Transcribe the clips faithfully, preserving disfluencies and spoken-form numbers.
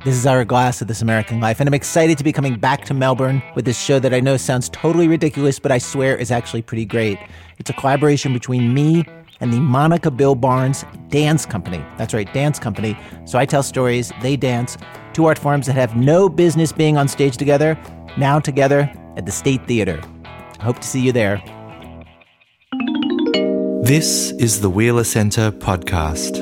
This is Ira Glass of This American Life, and I'm excited to be coming back to Melbourne with this show that I know sounds totally ridiculous, but I swear is actually pretty great. It's a collaboration between me and the Monica Bill Barnes Dance Company. That's right, Dance Company. So I tell stories, they dance, two art forms that have no business being on stage together, now together at the State Theater. I hope to see you there. This is the Wheeler Centre podcast.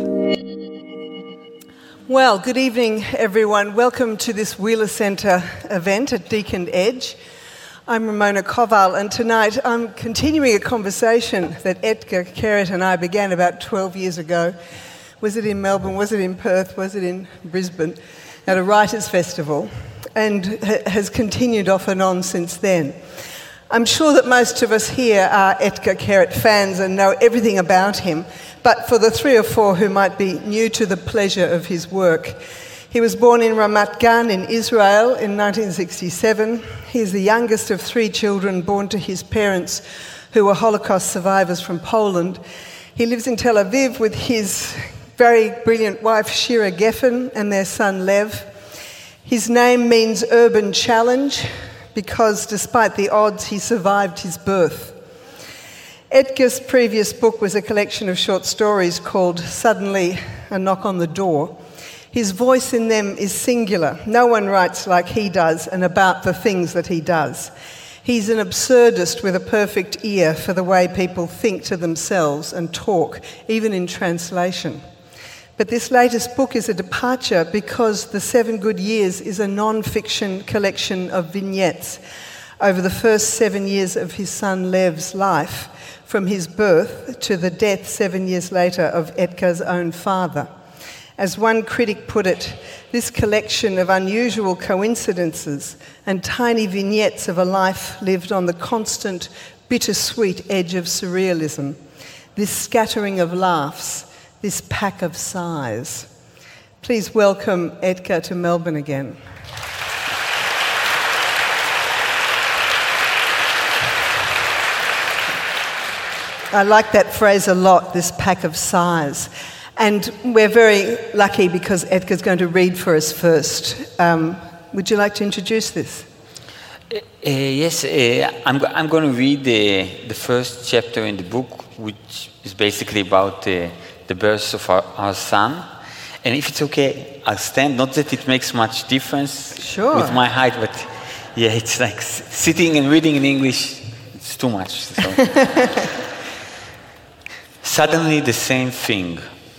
Well, good evening, everyone. Welcome to this Wheeler Centre event at Deakin Edge. I'm Ramona Koval, and tonight I'm continuing a conversation that Edgar Kerrett and I began about twelve years ago. Was it in Melbourne? Was it in Perth? Was it in Brisbane? At a writers' festival, and ha- has continued off and on since then. I'm sure that most of us here are Edgar Kerrett fans and know everything about him, but for the three or four who might be new to the pleasure of his work, he was born in Ramat Gan in Israel in nineteen sixty-seven. He is the youngest of three children born to his parents who were Holocaust survivors from Poland. He lives in Tel Aviv with his very brilliant wife Shira Geffen and their son Lev. His name means urban challenge because despite the odds he survived his birth. Edgar's previous book was a collection of short stories called Suddenly a Knock on the Door. His voice in them is singular. No one writes like he does and about the things that he does. He's an absurdist with a perfect ear for the way people think to themselves and talk, even in translation. But this latest book is a departure because The Seven Good Years is a non-fiction collection of vignettes over the first seven years of his son Lev's life, from his birth to the death seven years later of Edgar's own father. As one critic put it, this collection of unusual coincidences and tiny vignettes of a life lived on the constant, bittersweet edge of surrealism, this scattering of laughs, this pack of sighs. Please welcome Edgar to Melbourne again. I like that phrase a lot, this pack of sighs. And we're very lucky because Edgar's going to read for us first. Um, would you like to introduce this? Uh, uh, yes, uh, I'm, I'm going to read the, the first chapter in the book, which is basically about uh, the birth of our, our son. And if it's okay, I'll stand. Not that it makes much difference sure. with my height, but yeah, it's like s- sitting and reading in English, it's too much. So. Suddenly the same thing.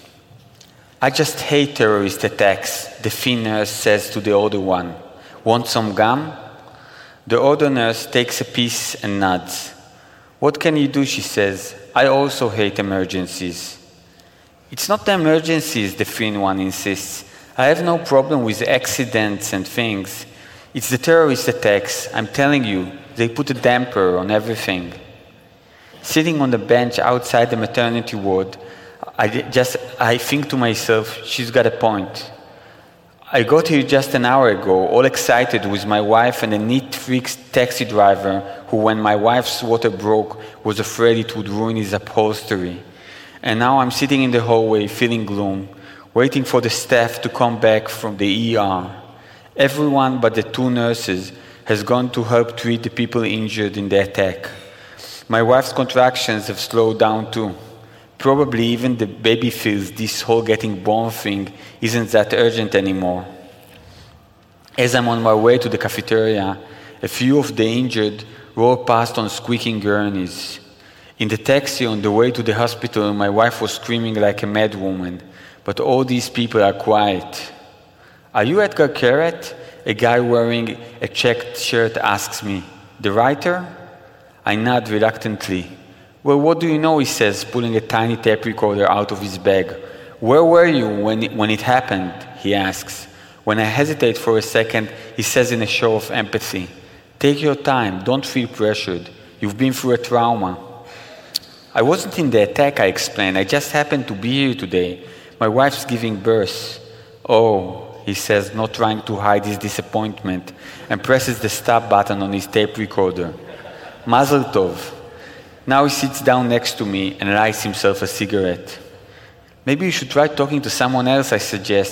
I just hate terrorist attacks, the thin nurse says to the older one. Want some gum? The older nurse takes a piece and nods. What can you do, she says. I also hate emergencies. It's not the emergencies, the thin one insists. I have no problem with accidents and things. It's the terrorist attacks. I'm telling you, they put a damper on everything. Sitting on the bench outside the maternity ward, I just I think to myself, she's got a point. I got here just an hour ago, all excited with my wife and a neat freak taxi driver who, when my wife's water broke, was afraid it would ruin his upholstery. And now I'm sitting in the hallway, feeling gloom, waiting for the staff to come back from the E R. Everyone but the two nurses has gone to help treat the people injured in the attack. My wife's contractions have slowed down too. Probably even the baby feels this whole getting born thing isn't that urgent anymore. As I'm on my way to the cafeteria, a few of the injured roll past on squeaking gurneys. In the taxi on the way to the hospital, my wife was screaming like a mad woman, but all these people are quiet. Are you Edgar Kerrett? A guy wearing a checked shirt asks me. The writer? I nod reluctantly. Well, what do you know, he says, pulling a tiny tape recorder out of his bag. Where were you when it, when it happened, he asks. When I hesitate for a second, he says in a show of empathy, take your time, don't feel pressured. You've been through a trauma. I wasn't in the attack, I explain. I just happened to be here today. My wife's giving birth. Oh, he says, not trying to hide his disappointment, and presses the stop button on his tape recorder. Mazel tov. Now he sits down next to me and lights himself a cigarette. Maybe you should try talking to someone else, I suggest.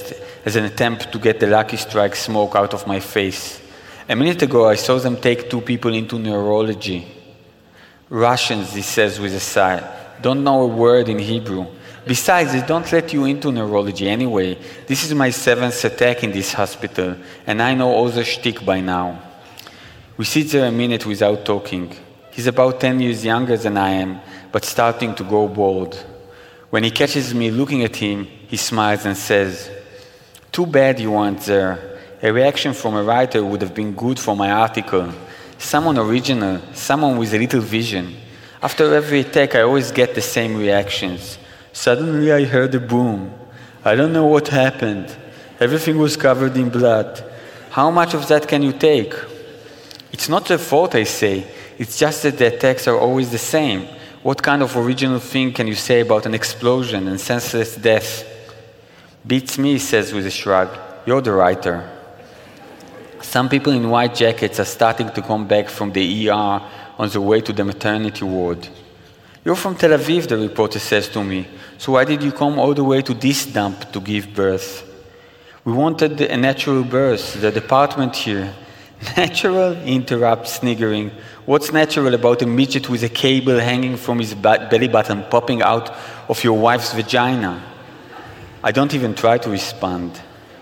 as an attempt to get the Lucky Strike smoke out of my face. A minute ago, I saw them take two people into neurology. Russians, he says with a sigh, don't know a word in Hebrew. Besides, they don't let you into neurology anyway. This is my seventh attack in this hospital, and I know all the shtick by now. We sit there a minute without talking. He's about ten years younger than I am, but starting to go bald. When he catches me looking at him, he smiles and says, too bad you weren't there. A reaction from a writer would have been good for my article. Someone original, someone with a little vision. After every attack, I always get the same reactions. Suddenly I heard a boom. I don't know what happened. Everything was covered in blood. How much of that can you take? It's not their fault, I say. It's just that the attacks are always the same. What kind of original thing can you say about an explosion and senseless death? Beats me, he says with a shrug. You're the writer. Some people in white jackets are starting to come back from the E R on the way to the maternity ward. You're from Tel Aviv, the reporter says to me. So why did you come all the way to this dump to give birth? We wanted a natural birth, the department here. Natural? He interrupts, sniggering. What's natural about a midget with a cable hanging from his belly button popping out of your wife's vagina? I don't even try to respond.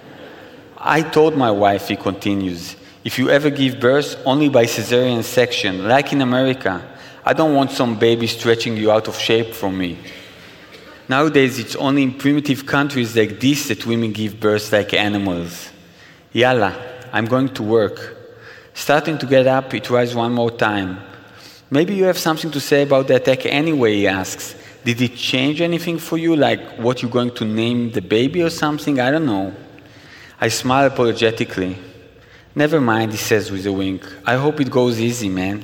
I told my wife, he continues, if you ever give birth, only by cesarean section, like in America. I don't want some baby stretching you out of shape from me. Nowadays, it's only in primitive countries like this that women give birth like animals. Yalla, I'm going to work. Starting to get up, he tries one more time. Maybe you have something to say about the attack anyway, he asks. Did it change anything for you, like what you're going to name the baby or something? I don't know. I smile apologetically. Never mind, he says with a wink. I hope it goes easy, man.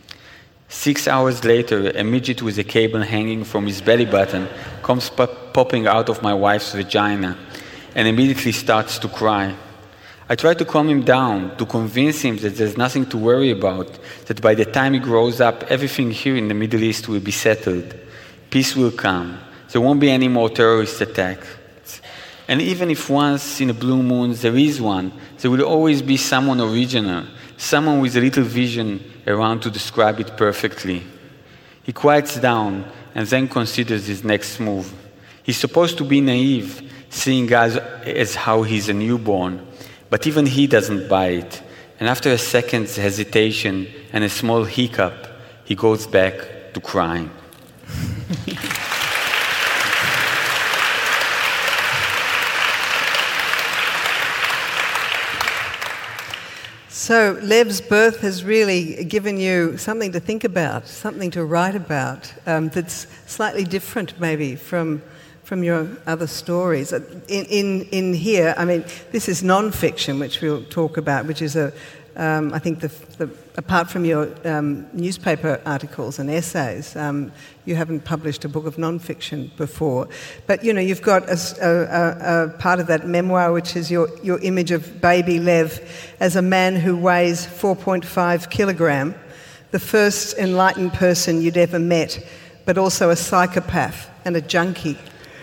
Six hours later, a midget with a cable hanging from his belly button comes pop- popping out of my wife's vagina and immediately starts to cry. I try to calm him down, to convince him that there's nothing to worry about, that by the time he grows up, everything here in the Middle East will be settled. Peace will come. There won't be any more terrorist attacks. And even if once in a blue moon there is one, there will always be someone original, someone with a little vision around to describe it perfectly. He quiets down and then considers his next move. He's supposed to be naive, seeing us as how he's a newborn, but even he doesn't buy it. And after a second's hesitation and a small hiccup, he goes back to crying. So Lev's birth has really given you something to think about, something to write about, um, that's slightly different maybe from from your other stories. In, in in here, I mean, this is non-fiction, which we'll talk about, which is a, um, I think, the, the, apart from your um, newspaper articles and essays, um, you haven't published a book of non-fiction before. But, you know, you've got a, a, a part of that memoir, which is your, your image of baby Lev as a man who weighs four point five kilogram, the first enlightened person you'd ever met, but also a psychopath and a junkie.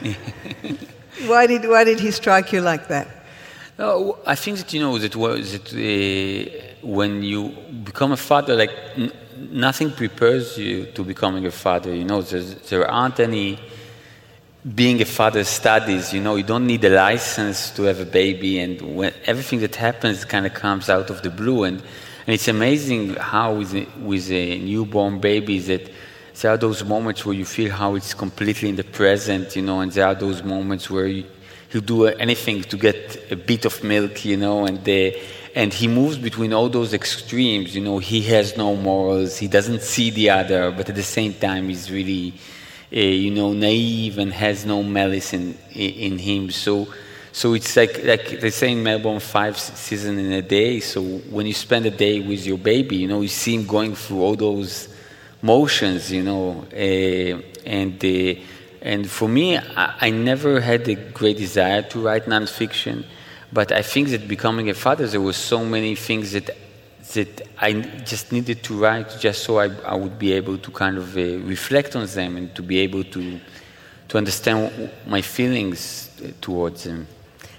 Why did why did he strike you like that? No, I think that, you know, that, that uh, when you become a father, like n- nothing prepares you to becoming a father. You know, there aren't any being a father studies. You know, you don't need a license to have a baby, and when everything that happens kind of comes out of the blue. And, and it's amazing how with a, with a newborn baby that there are those moments where you feel how it's completely in the present, you know, and there are those moments where you, he'll do anything to get a bit of milk, you know, and the, and he moves between all those extremes, you know. He has no morals, he doesn't see the other, but at the same time he's really, uh, you know, naive and has no malice in, in him. So so it's like, like they say in Melbourne, five seasons in a day. So when you spend a day with your baby, you know, you see him going through all those motions, you know, uh, and uh, and for me, I, I never had a great desire to write nonfiction, but I think that becoming a father, there were so many things that that I just needed to write, just so I, I would be able to kind of uh, reflect on them and to be able to to understand my feelings towards them.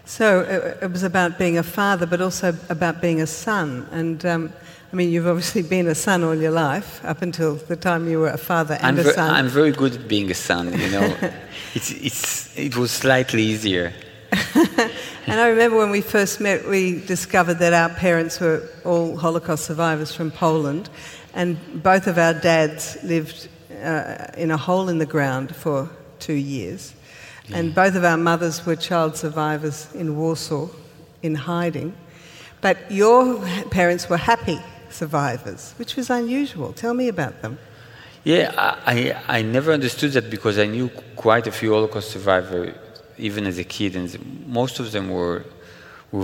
So it, it was about being a father, but also about being a son. And um, I mean, you've obviously been a son all your life, up until the time you were a father and I'm a ver- son. I'm very good at being a son, you know. it's, it's, it was slightly easier. And I remember when we first met, we discovered that our parents were all Holocaust survivors from Poland, and both of our dads lived uh, in a hole in the ground for two years. Yeah. And both of our mothers were child survivors in Warsaw, in hiding. But your parents were happy survivors, which was unusual. Tell me about them. Yeah, I, I never understood that because I knew quite a few Holocaust survivors, even as a kid, and most of them were were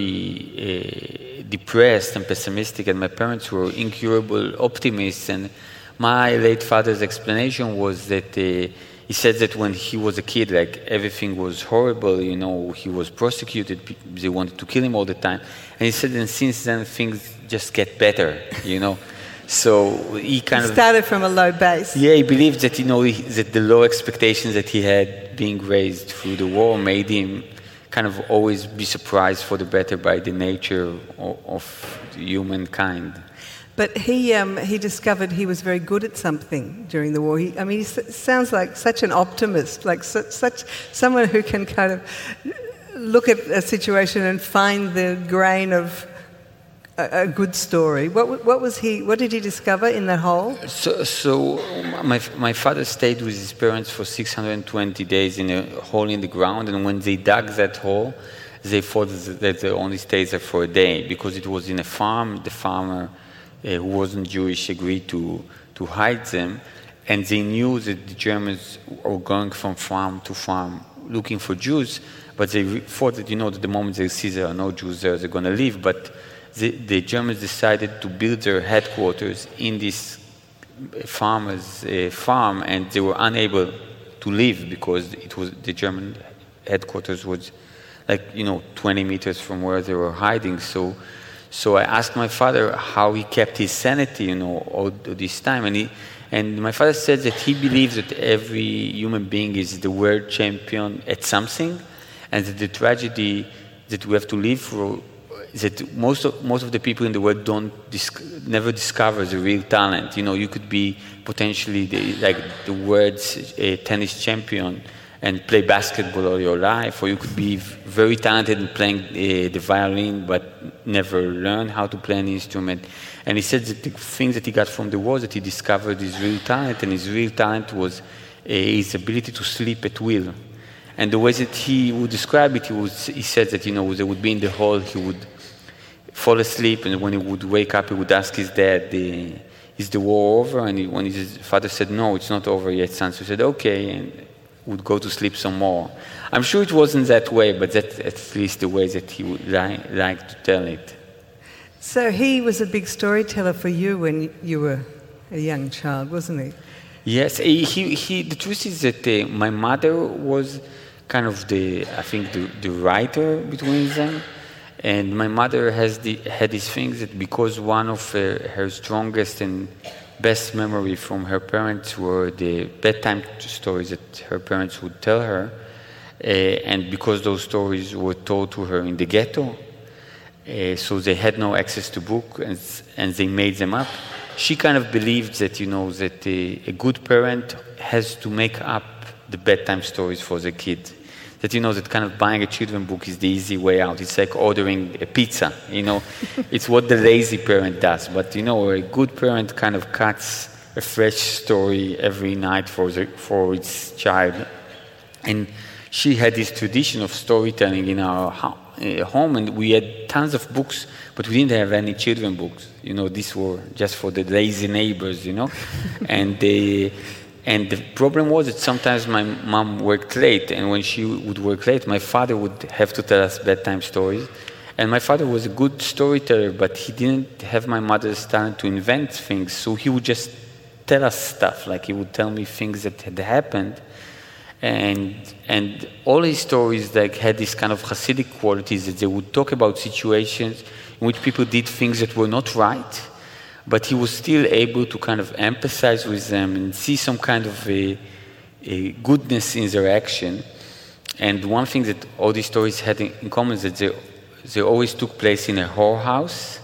very uh, depressed and pessimistic, and my parents were incurable optimists. And my late father's explanation was that uh, he said that when he was a kid, like, everything was horrible, you know, he was prosecuted, they wanted to kill him all the time. And he said, and since then things just get better, you know. So he kind he of started from a low base. Yeah, he believed that, you know, he, that the low expectations that he had being raised through the war made him kind of always be surprised for the better by the nature of, of humankind. But he um, he discovered he was very good at something during the war. He, I mean, he s- sounds like such an optimist, like su- such someone who can kind of look at a situation and find the grain of a, a good story. What what was he? What did he discover in that hole? So, so my my father stayed with his parents for six hundred twenty days in a hole in the ground, and when they dug that hole, they thought that they only stayed there for a day because it was in a farm. The farmer, Uh, who wasn't Jewish, agreed to, to hide them, and they knew that the Germans were going from farm to farm looking for Jews, but they re- thought that, you know, that the moment they see there are no Jews there, they're going to leave. But the, the Germans decided to build their headquarters in this farmer's uh, farm, and they were unable to leave because it was the German headquarters was like, you know, twenty meters from where they were hiding. So So I asked my father how he kept his sanity, you know, all this time, and he, and my father said that he believes that every human being is the world champion at something, and that the tragedy that we have to live through is that most of most of the people in the world don't dis- never discover the real talent. You know, you could be potentially the, like the world's uh, tennis champion and play basketball all your life, or you could be very talented in playing uh, the violin but never learn how to play an instrument. And he said that the thing that he got from the war, that he discovered his real talent, and his real talent was uh, his ability to sleep at will. And the way that he would describe it, he, was, he said that, you know, they would be in the hall, he would fall asleep, and when he would wake up, he would ask his dad, the, is the war over? And he, when his father said, no, it's not over yet, son. So he said, okay, and would go to sleep some more. I'm sure it wasn't that way, but that's at least the way that he would li- like to tell it. So he was a big storyteller for you when you were a young child, wasn't he? Yes, he, he, he, the truth is that uh, my mother was kind of the, I think, the, the writer between them. And my mother has the, had these things that because one of uh, her strongest and best memory from her parents were the bedtime stories that her parents would tell her, uh, and because those stories were told to her in the ghetto, uh, so they had no access to book, and, and they made them up. She kind of believed that, you know, that a, a good parent has to make up the bedtime stories for the kid. That, you know, that kind of buying a children's book is the easy way out. It's like ordering a pizza, you know. It's what the lazy parent does. But, you know, a good parent kind of cuts a fresh story every night for the, for its child. And she had this tradition of storytelling in our ho- uh, home, and we had tons of books, but we didn't have any children's books. You know, these were just for the lazy neighbors, you know. and they... And the problem was that sometimes my mom worked late, and when she would work late, my father would have to tell us bedtime stories. And my father was a good storyteller, but he didn't have my mother's talent to invent things, so he would just tell us stuff, like he would tell me things that had happened. And and all his stories like had this kind of Hasidic qualities, that they would talk about situations in which people did things that were not right, but he was still able to kind of empathize with them and see some kind of a, a goodness in their action. and one thing that all these stories had in, in common is that they, they always took place in a whorehouse,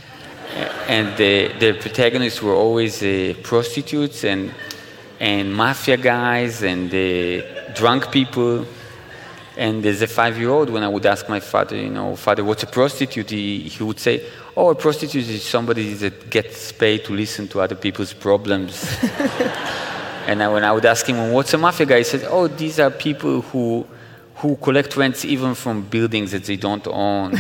and the, the protagonists were always uh, prostitutes and and mafia guys and uh, drunk people. And as a five-year-old, when I would ask my father, you know, Father, what's a prostitute? He, he would say, oh, a prostitute is somebody that gets paid to listen to other people's problems. And I, when I would ask him, well, what's a mafia guy? He said, oh, these are people who who collect rents even from buildings that they don't own.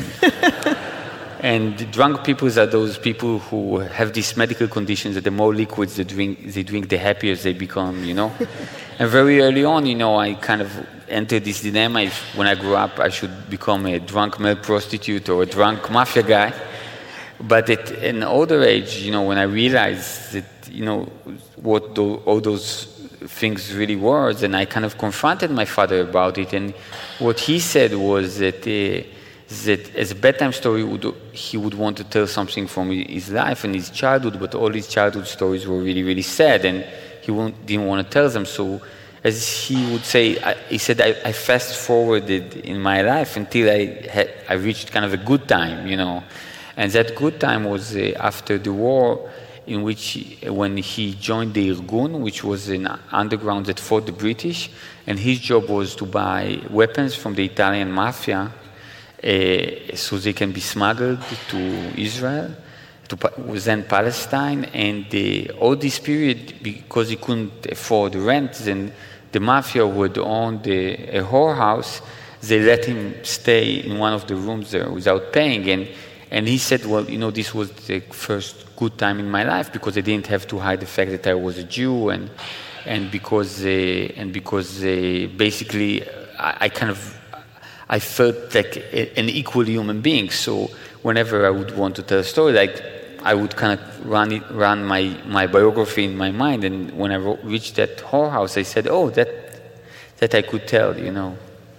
And the drunk people are those people who have these medical conditions that the more liquids they drink, they drink, the happier they become, you know. And very early on, you know, I kind of entered this dilemma. If, when I grew up, I should become a drunk male prostitute or a drunk mafia guy. But at an older age, you know, when I realized that, you know, what the, all those things really were, then I kind of confronted my father about it. And what he said was that uh, that as a bedtime story, would, he would want to tell something from his life and his childhood, but all his childhood stories were really, really sad, and he didn't want to tell them. So, as he would say, I, he said, I, I fast-forwarded in my life until I had, I reached kind of a good time, you know. And that good time was uh, after the war, in which, he, when he joined the Irgun, which was an underground that fought the British, and his job was to buy weapons from the Italian mafia, Uh, so they can be smuggled to Israel, to then Palestine, and uh, all this period, because he couldn't afford rent, then the mafia would own the, a whorehouse. They let him stay in one of the rooms there without paying, and and he said, well, you know, this was the first good time in my life because I didn't have to hide the fact that I was a Jew, and and because uh, and because uh, basically I, I kind of I felt like a, an equal human being. So whenever I would want to tell a story, like I would kind of run it, run my, my biography in my mind. And when I ro- reached that whorehouse, I said, "Oh, that that I could tell," you know.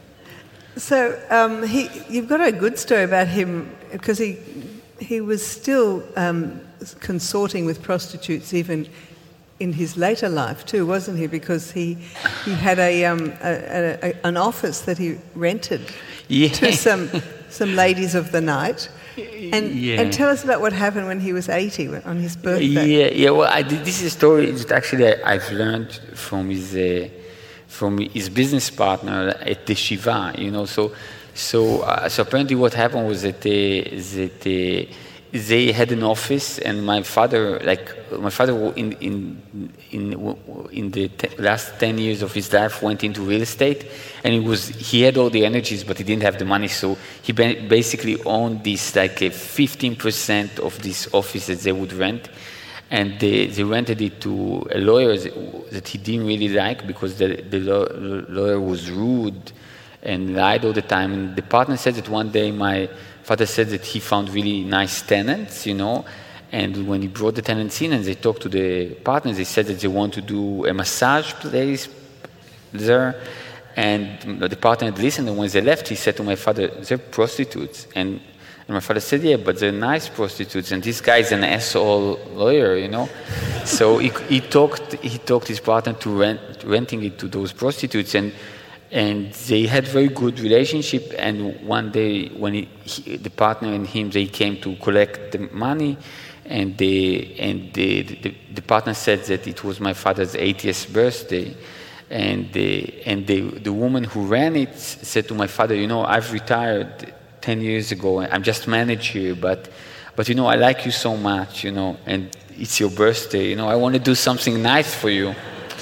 So um, he, you've got a good story about him because he he was still um, consorting with prostitutes even in his later life too, wasn't he? Because he he had a, um, a, a an office that he rented yeah. to some some ladies of the night. And yeah. and tell us about what happened when he was eighty on his birthday. Yeah, yeah. Well, I, this is a story that actually I, I've learned from his uh, from his business partner at the Shiva. You know, so so uh, so apparently what happened was that uh, that. Uh, They had an office, and my father, like my father, in in in in the te- last ten years of his life, went into real estate, and it was he had all the energies, but he didn't have the money, so he ba- basically owned this like a fifteen percent of this office that they would rent, and they, they rented it to a lawyer that he didn't really like because the the law- lawyer was rude and lied all the time. And the partner said that one day my father said that he found really nice tenants, you know, and when he brought the tenants in and they talked to the partners, they said that they want to do a massage place there, and the partner had listened, and when they left, he said to my father, "They're prostitutes," and, and my father said, "Yeah, but they're nice prostitutes, and this guy's an asshole lawyer, you know." So he, he talked he talked his partner to rent, renting it to those prostitutes, and And they had very good relationship. And one day, when he, he, the partner and him, they came to collect the money, and they and the, the the partner said that it was my father's eightieth birthday, and the and the the woman who ran it said to my father, "You know, I've retired ten years ago. I'm just manager here, but but you know, I like you so much, you know, and it's your birthday. You know, I want to do something nice for you."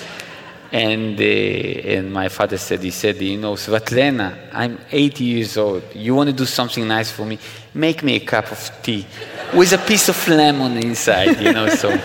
And uh, and my father said, he said, "You know, Svetlana, I'm eighty years old. You want to do something nice for me? Make me a cup of tea with a piece of lemon inside, you know." So,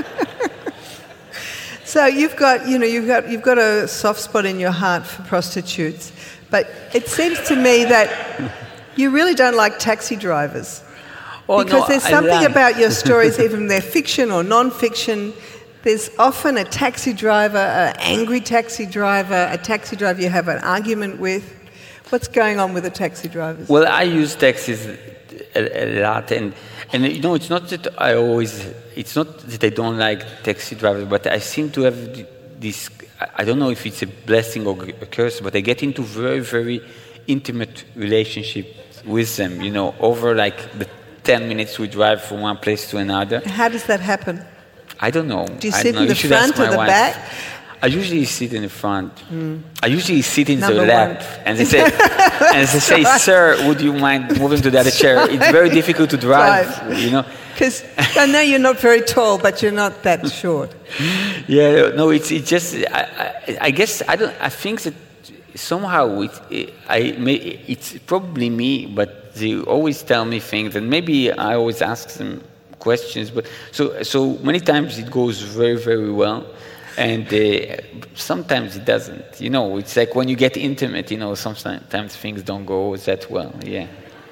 so you've got, you know, you've got you've got a soft spot in your heart for prostitutes, but it seems to me that you really don't like taxi drivers oh, because no, there's I something like. about your stories, even they're fiction or non-fiction. There's often a taxi driver, an angry taxi driver, a taxi driver you have an argument with. What's going on with the taxi drivers? Well, I use taxis a, a lot, and and you know, it's not that I always, it's not that I don't like taxi drivers, but I seem to have this, I don't know if it's a blessing or a curse, but I get into very, very intimate relationship with them, you know, over like the ten minutes we drive from one place to another. How does that happen? I don't know. Do you I sit don't know. in the You should front ask or my the wife. back? I usually sit in the front. Mm. I usually sit in Number the lap, one. and they say, and they say, "Sir, would you mind moving to the other chair?" It's very difficult to drive, Drive. you know. Because I know you're not very tall, but you're not that short. Yeah, no, it's it's just. I, I, I guess I don't. I think that somehow it, it, I may, it's probably me, but they always tell me things, and maybe I always ask them questions. But so so many times it goes very very well. And uh, sometimes it doesn't. You know, it's like when you get intimate, you know, sometimes things don't go that well. Yeah.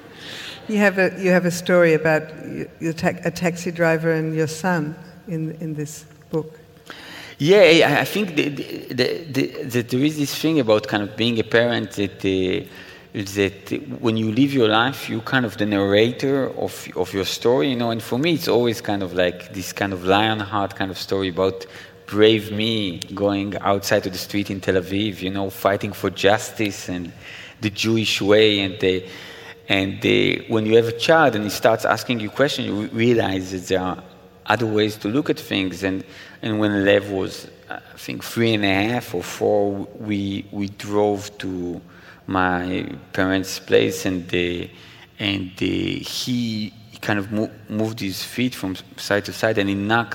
You have a you have a story about your ta- a taxi driver and your son in in this book. Yeah, I, I think the, the, the, the, there is this thing about kind of being a parent that uh, that when you live your life, you kind of the narrator of of your story. You know, and for me, it's always kind of like this kind of Lionheart kind of story about brave me going outside to the street in Tel Aviv, you know, fighting for justice and the Jewish way. And the, and the, when you have a child and he starts asking you questions, you realize that there are other ways to look at things. And, and when Lev was, I think, three and a half or four, we we drove to my parents' place, and the, and the, he kind of mo- moved his feet from side to side, and he knocked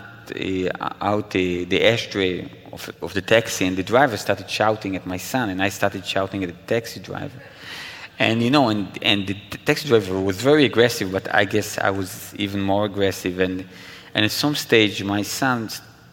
Uh, out the, the ashtray of, of the taxi, and the driver started shouting at my son, and I started shouting at the taxi driver. And you know, and, and the taxi driver was very aggressive, but I guess I was even more aggressive. And and at some stage, my son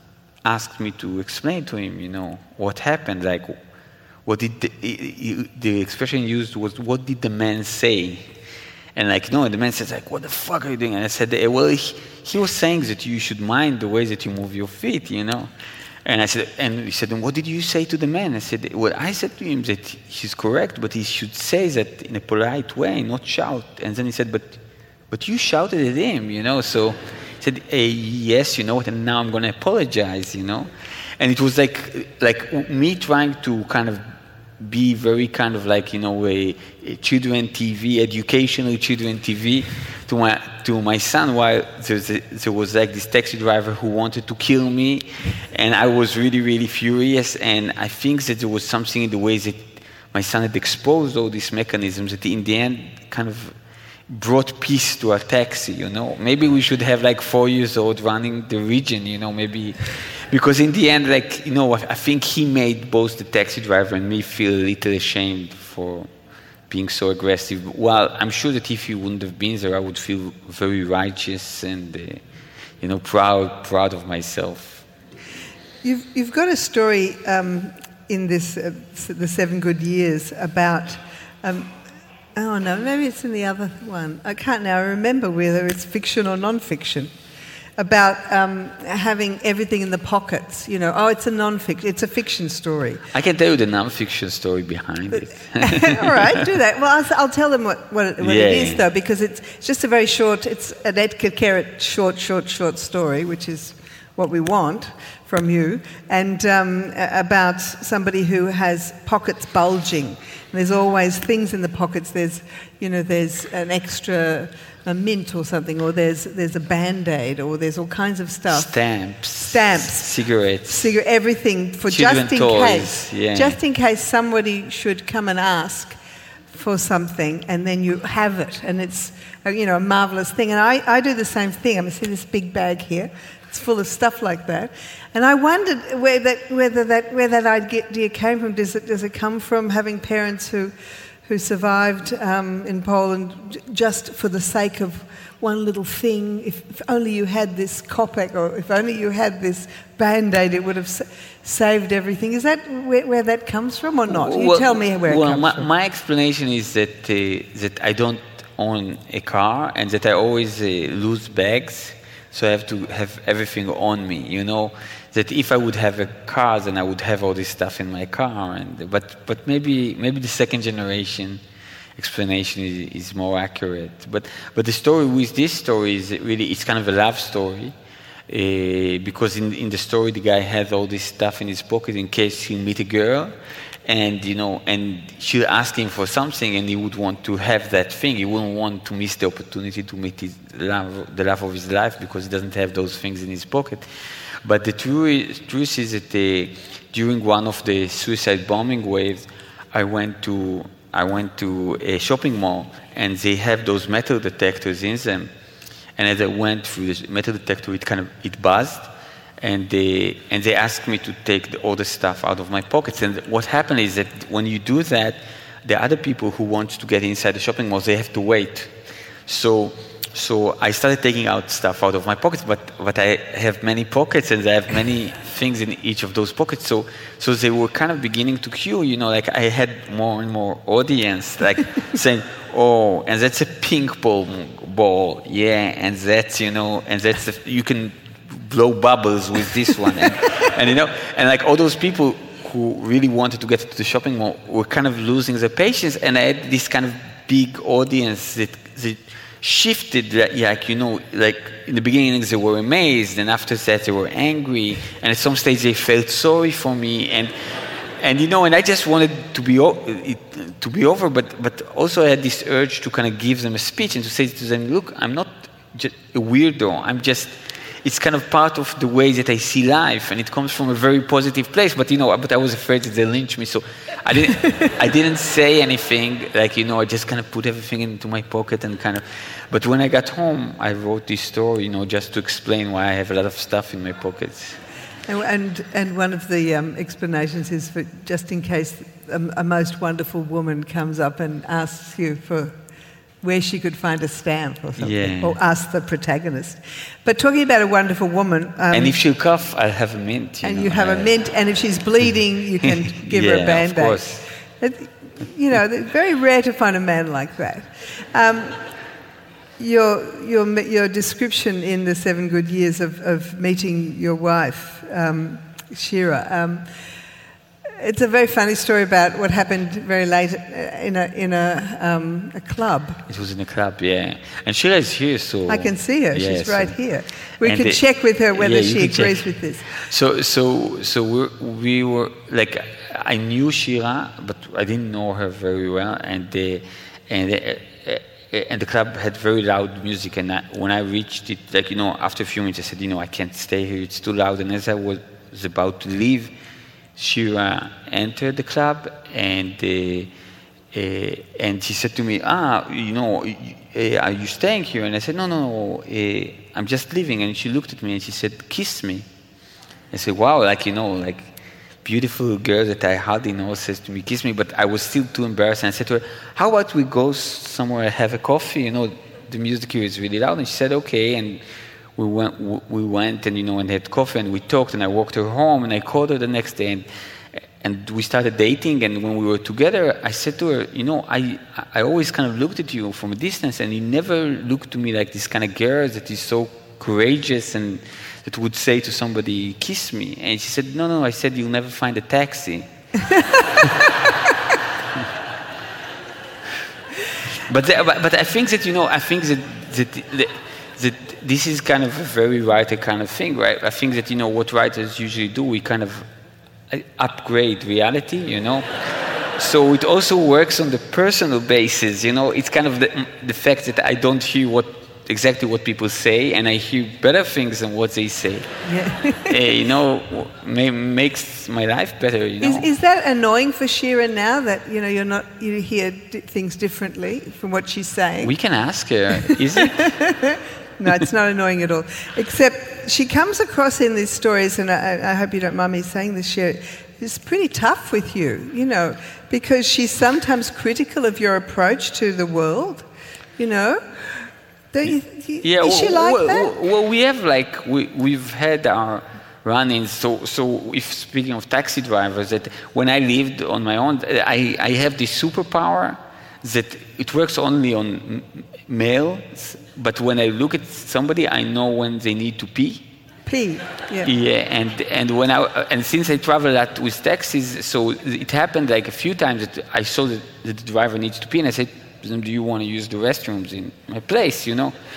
asked me to explain to him, you know, what happened. Like, what did the, the expression used was, what did the man say? And like, no, and the man says, like, what the fuck are you doing? And I said, well, he, he was saying that you should mind the way that you move your feet, you know. And I said, and he said, and what did you say to the man? I said, well, I said to him that he's correct, but he should say that in a polite way, not shout. And then he said, but but you shouted at him, you know. So he said, hey, yes, you know what, and now I'm going to apologize, you know. And it was like like me trying to kind of be very kind of like, you know, a, a children T V, educational children T V to my to my son, while there was, a, there was like this taxi driver who wanted to kill me, and I was really, really furious. And I think that there was something in the way that my son had exposed all these mechanisms that in the end kind of brought peace to our taxi, you know. Maybe we should have like four years old running the region, you know, maybe. Because in the end, like, you know, I think he made both the taxi driver and me feel a little ashamed for being so aggressive. Well, I'm sure that if he wouldn't have been there, I would feel very righteous and, uh, you know, proud, proud of myself. You've you've got a story um, in this uh, the Seven Good Years about. Um, oh no, maybe it's in the other one. I can't now remember whether it's fiction or non-fiction. About um, having everything in the pockets, you know. Oh, it's a non-fiction, it's a fiction story. I can tell you the non-fiction story behind it. All right, do that. Well, I'll, I'll tell them what, what, it, what yeah. it is, though, because it's just a very short, it's an Edgar Keret short, short, short story, which is what we want from you, and um, about somebody who has pockets bulging. And there's always things in the pockets. There's, you know, there's an extra... a mint or something, or there's there's a Band-Aid, or there's all kinds of stuff. Stamps. Stamps. Cigarettes. Cigar- everything for Children just in toys, case. yeah. Just in case somebody should come and ask for something, and then you have it, and it's a, you know, a marvelous thing. And I, I do the same thing. I mean, see this big bag here? It's full of stuff like that. And I wondered where that, whether that where that idea came from. Does it does it come from having parents who who survived um, in Poland just for the sake of one little thing? If, if only you had this Kopeck, or if only you had this Band-Aid, it would have sa- saved everything. Is that where, where that comes from, or not? You well, tell me where well, it comes my, from. my explanation is that uh, that I don't own a car, and that I always uh, lose bags, so I have to have everything on me, you know. That if I would have a car, then I would have all this stuff in my car. And but but maybe maybe the second generation explanation is, is more accurate. But but the story with this story is really, it's kind of a love story, Uh, because in, in the story, the guy has all this stuff in his pocket in case he'll meet a girl, and you know, and she'll ask him for something, and he would want to have that thing. He wouldn't want to miss the opportunity to meet his love, the love of his life, because he doesn't have those things in his pocket. But the truth, truth is that uh, during one of the suicide bombing waves, I went to I went to a shopping mall, and they have those metal detectors in them. And as I went through the metal detector, it kind of it buzzed, and they and they asked me to take the, all the stuff out of my pockets. And what happened is that when you do that, the other people who want to get inside the shopping mall, they have to wait. So so I started taking out stuff out of my pockets, but but I have many pockets, and I have many things in each of those pockets. So so they were kind of beginning to queue. You know, like I had more and more audience, like saying, "Oh, and that's a pink ball." ball yeah and that's you know and that's the, you can blow bubbles with this one and, and you know and like all those people who really wanted to get to the shopping mall were kind of losing their patience, and I had this kind of big audience that, that shifted, like you know like in the beginning they were amazed, and after that they were angry, and at some stage they felt sorry for me, and And you know, and I just wanted to be o- it, to be over, but but also I had this urge to kind of give them a speech and to say to them, "Look, I'm not just a weirdo. I'm just. It's kind of part of the way that I see life, and it comes from a very positive place." But you know, but I was afraid that they lynch me, so I didn't. I didn't say anything. Like you know, I just kind of put everything into my pocket and kind of. But when I got home, I wrote this story, you know, just to explain why I have a lot of stuff in my pockets. And, and and one of the um, explanations is for just in case a, a most wonderful woman comes up and asks you for where she could find a stamp or something, yeah. or ask the protagonist. But talking about a wonderful woman... Um, and if she'll cough, I'll have a mint. You and know, you have uh, a mint, and if she's bleeding, you can give yeah, her a Band-Aid. of course. It, you know, it's very rare to find a man like that. Um, Your, your your description in the Seven Good Years of, of meeting your wife, um, Shira, um, it's a very funny story about what happened very late in a in a um, a club. It was in a club, yeah. And Shira is here, so I can see her. yeah, She's so, right here. We and can the, check with her whether yeah, she agrees check. with this. So so so we we were like I knew Shira, but I didn't know her very well, and the and. The, And the club had very loud music, and I, when I reached it, like, you know, after a few minutes, I said, you know, I can't stay here, it's too loud. And as I was about to leave, Shira entered the club, and uh, uh, and she said to me, ah, you know, uh, are you staying here? And I said, no, no, no uh, I'm just leaving. And she looked at me, and she said, kiss me. I said, wow, like, you know, like, beautiful girl that I hardly know says to me, kiss me, but I was still too embarrassed. And I said to her, how about we go somewhere and have a coffee? You know, the music here is really loud. And she said, okay. And we went, we went and, you know, and had coffee, and we talked, and I walked her home, and I called her the next day, and, and we started dating. And when we were together, I said to her, you know, I, I always kind of looked at you from a distance, and you never looked to me like this kind of girl that is so courageous and that would say to somebody, kiss me. And she said, no, no, I said, you'll never find a taxi. but, the, but but I think that, you know, I think that, that, that, that this is kind of a very writer kind of thing, right? I think that, you know, what writers usually do, we kind of upgrade reality, you know? So it also works on the personal basis, you know? It's kind of the, the fact that I don't hear what exactly what people say, and I hear better things than what they say. Yeah. uh, you know, may, makes my life better. You know, is, is that annoying for Shira now that you know you're not you hear d- things differently from what she's saying? We can ask her. Is it? No, it's not annoying at all. Except she comes across in these stories, and I, I hope you don't mind me saying this, Shira. It's pretty tough with you, you know, because she's sometimes critical of your approach to the world, you know. Don't you, you, yeah, is she well, like well, that? Well, we have like we we've had our run-ins. So so if speaking of taxi drivers, that when I lived on my own, I I have this superpower that it works only on males. But when I look at somebody, I know when they need to pee. Pee, yeah. Yeah, and and when I and since I travel a lot with taxis, so it happened like a few times that I saw that, that the driver needs to pee, and I said, do you want to use the restrooms in my place, you know?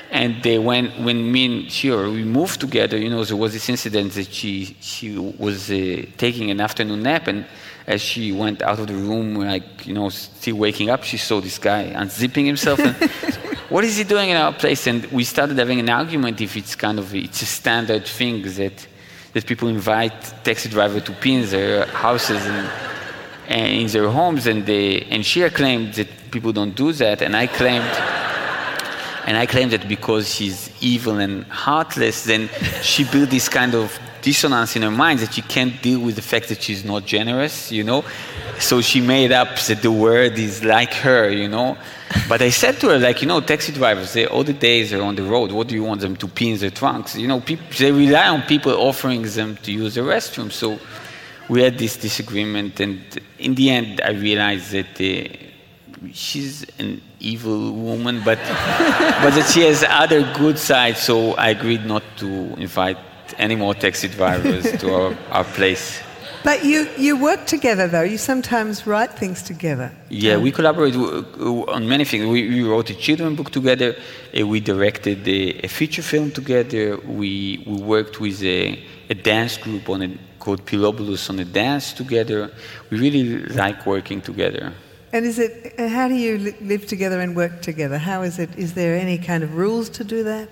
And they, when when me and Shira we moved together, you know, there was this incident that she she was uh, taking an afternoon nap, and as she went out of the room, like, you know, still waking up, she saw this guy unzipping himself. And what is he doing in our place? And we started having an argument if it's kind of it's a standard thing that that people invite taxi driver to pee in their houses and, and in their homes, and they and Shira claimed that people don't do that, and I claimed. And I claimed that because she's evil and heartless, then she built this kind of dissonance in her mind that she can't deal with the fact that she's not generous, you know. So she made up that the word is like her, you know. But I said to her, like, you know, taxi drivers, they, all the days they're on the road, what do you want them to pee in their trunks? You know, people, they rely on people offering them to use the restroom. So we had this disagreement, and in the end, I realized that uh, she's an evil woman, but but that she has other good sides. So I agreed not to invite any more taxi drivers to our, our place. But you, you work together, though. You sometimes write things together. Yeah, we collaborate on many things. We, we wrote a children's book together. Uh, we directed a, a feature film together. We we worked with a, a dance group on a, called Pilobulus on a dance together. We really like working together. And is it? How do you li- live together and work together? How is it? Is there any kind of rules to do that?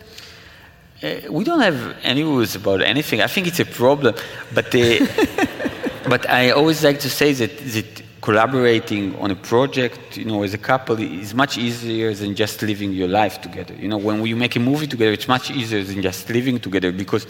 Uh, we don't have any rules about anything. I think it's a problem, but uh, but I always like to say that that collaborating on a project, you know, as a couple, is much easier than just living your life together. You know, when you make a movie together, it's much easier than just living together, because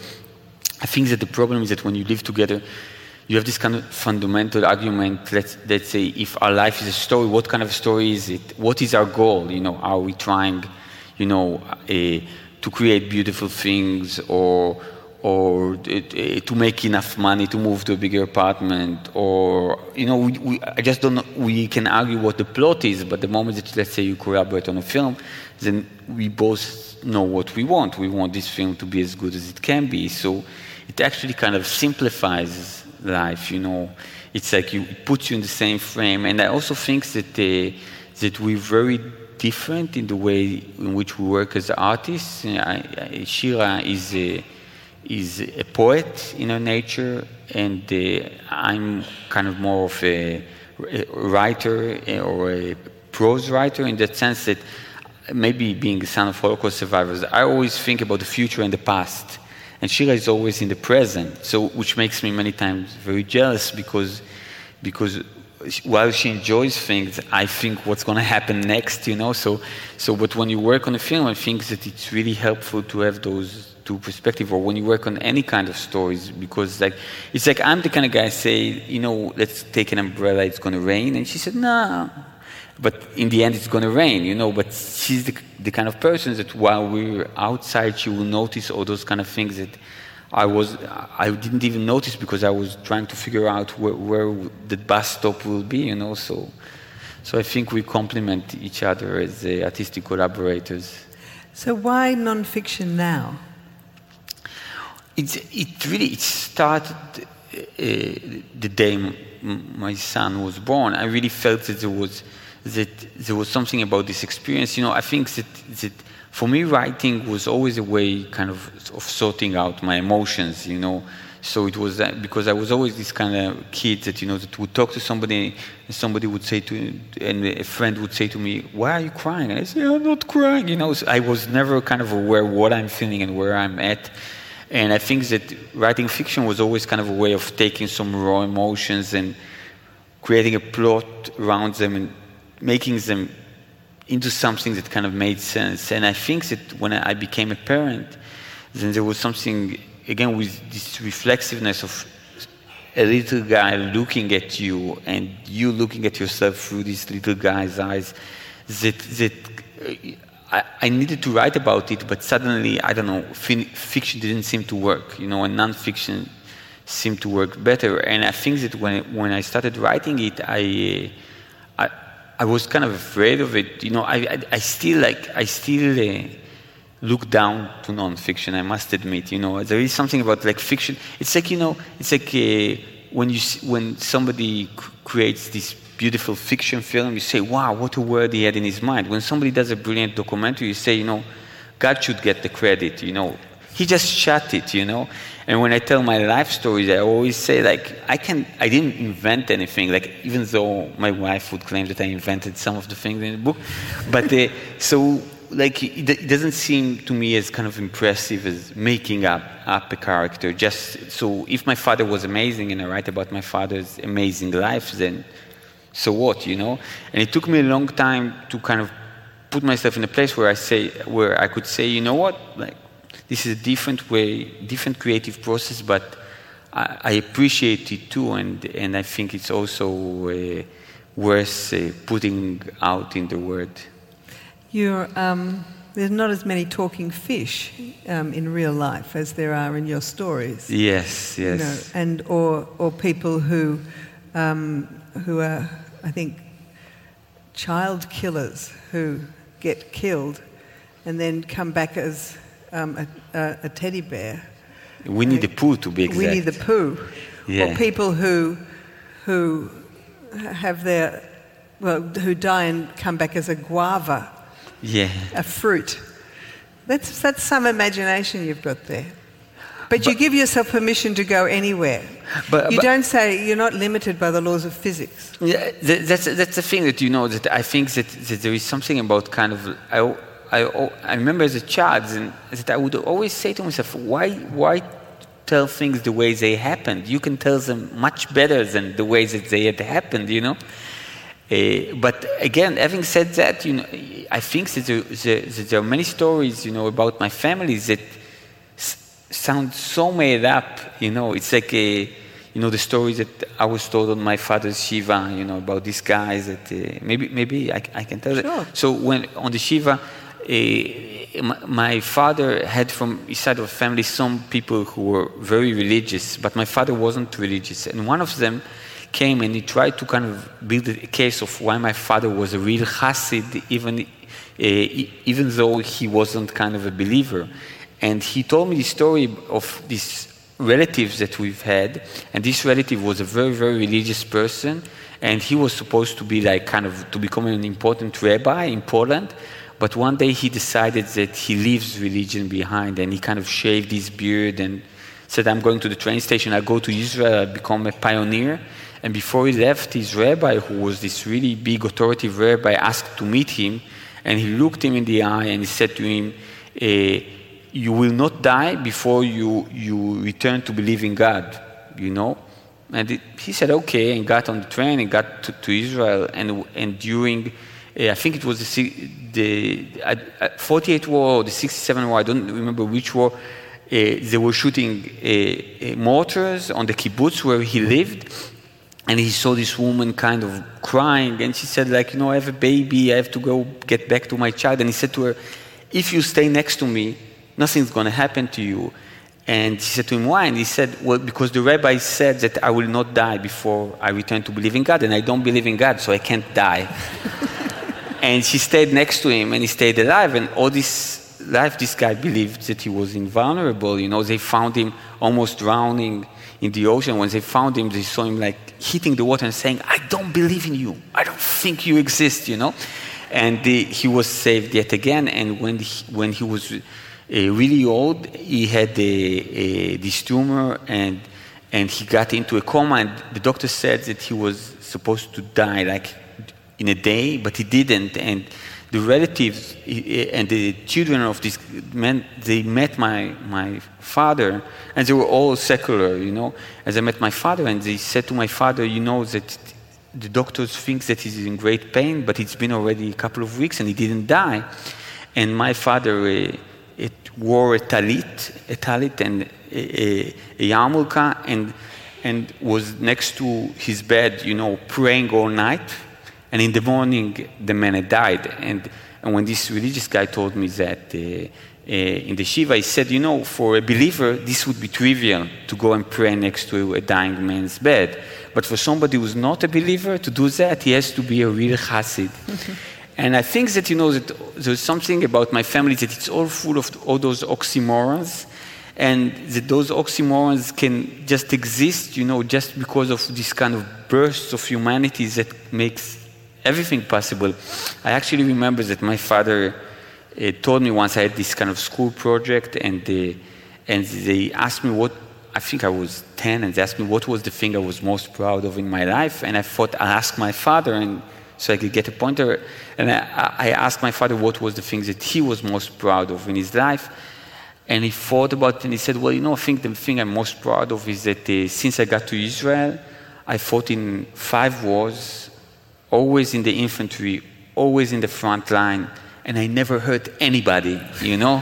I think that the problem is that when you live together, you have this kind of fundamental argument. Let's, let's say, if our life is a story, what kind of story is it? What is our goal? You know, are we trying, you know, a, to create beautiful things, or or uh, to make enough money to move to a bigger apartment, or, you know, we, we, I just don't know. We can argue what the plot is, but the moment that, let's say, you collaborate on a film, then we both know what we want. We want this film to be as good as it can be. So it actually kind of simplifies life, you know. It's like you, it puts you in the same frame. And I also think that uh, that we're very different in the way in which we work as artists. I, I, Shira is a, is a poet in her nature, and uh, I'm kind of more of a, a writer or a prose writer, in that sense that maybe being a son of Holocaust survivors, I always think about the future and the past. And Shira is always in the present, so which makes me many times very jealous, because because while she enjoys things, I think what's going to happen next, you know. So so, but when you work on a film, I think that it's really helpful to have those two perspectives. Or when you work on any kind of stories, because like it's like I'm the kind of guy say, you know, let's take an umbrella, it's going to rain, and she said, no. But in the end, it's going to rain, you know. But she's the, the kind of person that while we're outside, she will notice all those kind of things that I was, I didn't even notice, because I was trying to figure out where, where the bus stop will be, you know. So, so I think we complement each other as uh, artistic collaborators. So why non-fiction now? It's it really it started uh, the day m- my son was born. I really felt that there was. that there was something about this experience. You know, I think that, that for me, writing was always a way kind of of sorting out my emotions, you know. So it was that, because I was always this kind of kid that, you know, that would talk to somebody, and somebody would say to, and a friend would say to me, why are you crying? And I say, I'm not crying, you know. So I was never kind of aware what I'm feeling and where I'm at. And I think that writing fiction was always kind of a way of taking some raw emotions and creating a plot around them and making them into something that kind of made sense. And I think that when I became a parent, then there was something, again, with this reflexiveness of a little guy looking at you and you looking at yourself through this little guy's eyes, that that I, I needed to write about it, but suddenly, I don't know, fin- fiction didn't seem to work, you know, and non-fiction seemed to work better. And I think that when when I started writing it, I I, I was kind of afraid of it. You know, I I, I still like I still uh, look down to non-fiction. I must admit, you know, there is something about like fiction. It's like, you know, it's like uh, when you when somebody c- creates this beautiful fiction film, you say, wow, what a word he had in his mind. When somebody does a brilliant documentary, you say, you know, God should get the credit, you know. He just shut it, you know. And when I tell my life stories, I always say, like, I can, I didn't invent anything. Like, even though my wife would claim that I invented some of the things in the book, but uh, so like it, it doesn't seem to me as kind of impressive as making up up a character. Just so, if my father was amazing and I write about my father's amazing life, then so what, you know? And it took me a long time to kind of put myself in a place where I say, where I could say, you know what, like, this is a different way, different creative process, but I, I appreciate it too, and and I think it's also uh, worth uh, putting out in the word. You're, um, there's not as many talking fish um, in real life as there are in your stories. Yes, yes. You know, and or or people who um, who are, I think, child killers who get killed and then come back as um, a, a, a teddy bear. Winnie the Pooh, to be exact. Winnie the Pooh. Yeah. Or people who who have their, well, who die and come back as a guava. Yeah. A fruit. That's that's some imagination you've got there. But, but you give yourself permission to go anywhere. But, you but, don't say you're not limited by the laws of physics. Yeah, that's that's the thing that you know that I think that, that there is something about kind of I, I, I remember as a child and that I would always say to myself, why why tell things the way they happened? You can tell them much better than the way that they had happened, you know. Uh, but again, having said that, you know, I think that there, there, that there are many stories, you know, about my family that s- sound so made up. You know, it's like a, you know, the stories that I was told on my father's shiva, you know, about these guys that uh, maybe maybe I, I can tell. Sure. That. So when on the shiva, uh, my, my father had from his side of the family some people who were very religious, but my father wasn't religious, and one of them came and he tried to kind of build a case of why my father was a real chassid, even uh, even though he wasn't kind of a believer. And he told me the story of these relatives that we've had, and this relative was a very, very religious person, and he was supposed to be like kind of to become an important rabbi in Poland, but one day he decided that he leaves religion behind, and he kind of shaved his beard and said, I'm going to the train station, I go to Israel, I become a pioneer. And before he left, his rabbi, who was this really big authoritative rabbi, asked to meet him, and he looked him in the eye and he said to him, eh, you will not die before you, you return to believe in God, you know? And it, he said, okay, and got on the train and got to, to Israel, and, and during, uh, I think it was the, the uh, forty-eight war or the sixty-seven war, I don't remember which war, uh, they were shooting uh, uh, mortars on the kibbutz where he lived. And he saw this woman kind of crying, and she said, like, you know, I have a baby, I have to go get back to my child. And he said to her, if you stay next to me, nothing's going to happen to you. And she said to him, why? And he said, well, because the rabbi said that I will not die before I return to believe in God, and I don't believe in God, so I can't die. And she stayed next to him, and he stayed alive, and all this life, this guy believed that he was invulnerable. You know, they found him almost drowning in the ocean. When they found him, they saw him like hitting the water and saying, I don't believe in you. I don't think you exist, you know. And the, he was saved yet again. And when he, when he was uh, really old, he had a, a, this tumor, and and he got into a coma. And the doctor said that he was supposed to die like in a day, but he didn't. And the relatives and the children of these men, they met my, my father, and they were all secular, you know. As I met my father, and they said to my father, you know, that the doctors think that he's in great pain, but it's been already a couple of weeks and he didn't die. And my father uh, it wore a talit, a talit and a, a, a yarmulke, and, and was next to his bed, you know, praying all night. And in the morning, the man had died. And, and when this religious guy told me that uh, uh, in the Shiva, he said, you know, for a believer, this would be trivial to go and pray next to a dying man's bed. But for somebody who's not a believer, to do that, he has to be a real chassid. And I think that, you know, that there's something about my family that it's all full of all those oxymorons. And that those oxymorons can just exist, you know, just because of this kind of bursts of humanity that makes everything possible. I actually remember that my father uh, told me once I had this kind of school project, and they, and they asked me what, I think I was ten, and they asked me what was the thing I was most proud of in my life, and I thought I'll ask my father, and so I could get a pointer, and I, I asked my father what was the things that he was most proud of in his life, and he thought about it, and he said, well, you know, I think the thing I'm most proud of is that uh, since I got to Israel, I fought in five wars, always in the infantry, always in the front line, and I never hurt anybody, you know?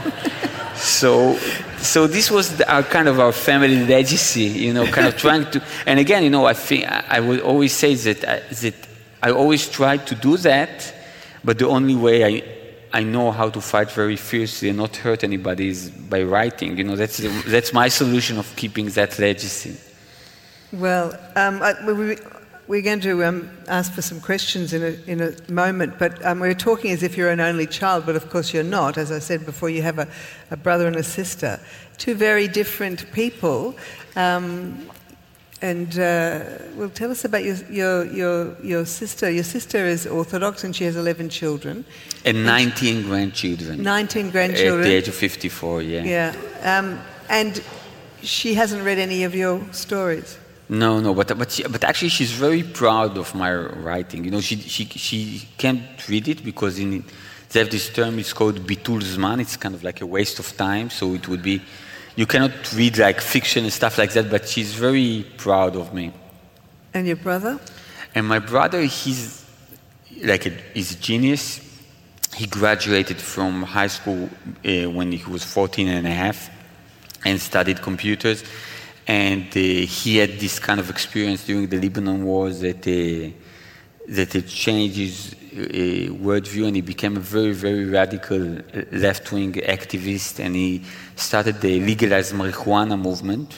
so so this was the, our kind of our family legacy, you know, kind of trying to, and again, you know, I think I, I would always say that, I, that I always tried to do that, but the only way I I know how to fight very fiercely and not hurt anybody is by writing. You know, that's that's my solution of keeping that legacy. Well, um, I, we, we're going to um, ask for some questions in a, in a moment, but um, we're talking as if you're an only child, but of course you're not. As I said before, you have a, a brother and a sister, two very different people. Um, and uh, well, tell us about your, your your your sister. Your sister is Orthodox, and she has eleven children. And nineteen and grandchildren. nineteen grandchildren. At the age of fifty-four, yeah. Yeah. Um, and she hasn't read any of your stories. No, no, but but she, but actually she's very proud of my writing. You know, she she she can't read it because in they have this term. It's called bitul zman. It's kind of like a waste of time. So it would be, you cannot read like fiction and stuff like that. But she's very proud of me. And your brother? And my brother, he's like a, he's a genius. He graduated from high school uh, when he was fourteen and a half, and studied computers. And uh, he had this kind of experience during the Lebanon wars that uh, that it changed his uh, worldview, and he became a very, very radical left-wing activist. And he started the legalized marijuana movement.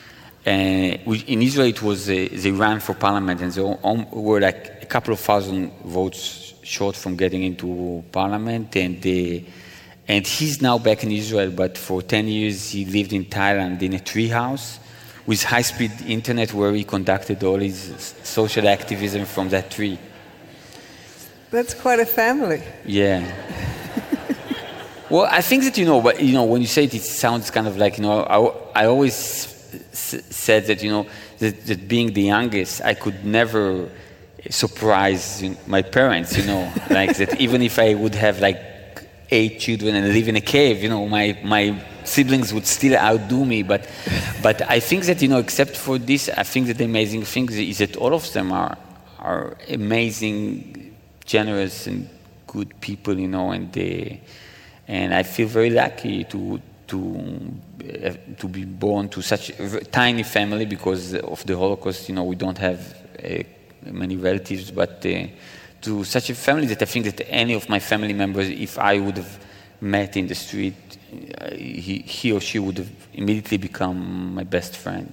Uh, in Israel, it was uh, they ran for parliament, and they were like a couple of thousand votes short from getting into parliament. And uh, and he's now back in Israel, but for ten years he lived in Thailand in a treehouse with high-speed internet, where he conducted all his social activism from that tree. That's quite a family. Yeah. Well, I think that, you know, but you know, when you say it, it sounds kind of like, you know, I, I always s- said that, you know, that, that being the youngest, I could never surprise my parents, you know, like that even if I would have like eight children and live in a cave, you know, my my siblings would still outdo me. But but I think that, you know, except for this, I think that the amazing thing is that all of them are are amazing, generous and good people, you know, and they, and I feel very lucky to to uh, to be born to such a tiny family because of the Holocaust. You know, we don't have uh, many relatives, but uh, to such a family that I think that any of my family members, if I would have met in the street, uh, he, he or she would have immediately become my best friend.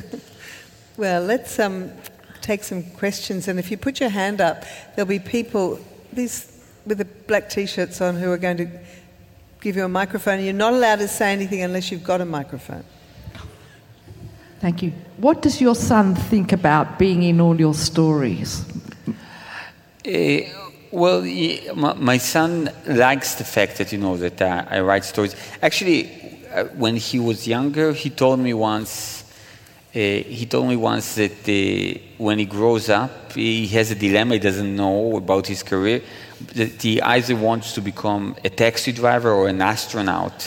Well, let's um, take some questions, and if you put your hand up, there'll be people these with the black T-shirts on who are going to give you a microphone. You're not allowed to say anything unless you've got a microphone. Thank you. What does your son think about being in all your stories? Uh, well, he, my, my son likes the fact that, you know, that uh, I write stories. Actually, uh, when he was younger, he told me once, uh, he told me once that uh, when he grows up, he has a dilemma. He doesn't know about his career. That he either wants to become a taxi driver or an astronaut.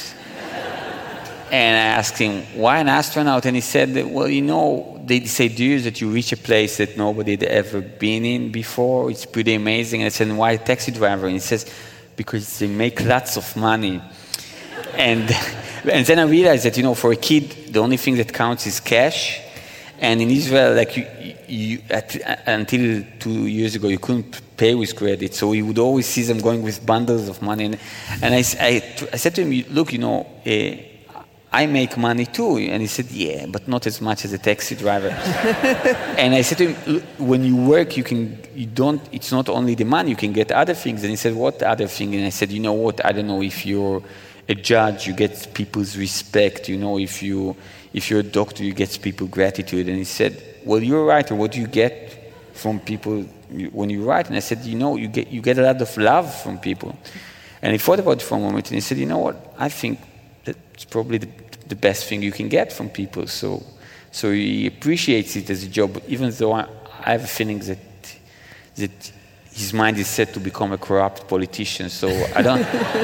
And I asked him, why an astronaut? And he said, well, you know, they say to you that you reach a place that nobody had ever been in before. It's pretty amazing. And I said, why a taxi driver? And he says, because they make lots of money. And and then I realized that, you know, for a kid, the only thing that counts is cash. And in Israel, like you, you at, until two years ago, you couldn't pay with credit. So you would always see them going with bundles of money. And, and I, I, I said to him, look, you know, uh, I make money too. And he said, yeah, but not as much as a taxi driver. And I said to him, when you work, you can, you don't, it's not only the money, you can get other things. And he said, what other thing? And I said, you know what, I don't know, if you're a judge, you get people's respect. You know, if, you, if you're a doctor, you get people's gratitude. And he said, well, you're a writer, what do you get from people when you write? And I said, you know, you get, you get a lot of love from people. And he thought about it for a moment, and he said, you know what, I think that's probably the, the best thing you can get from people. So so he appreciates it as a job, even though I, I have a feeling that that his mind is set to become a corrupt politician. So I don't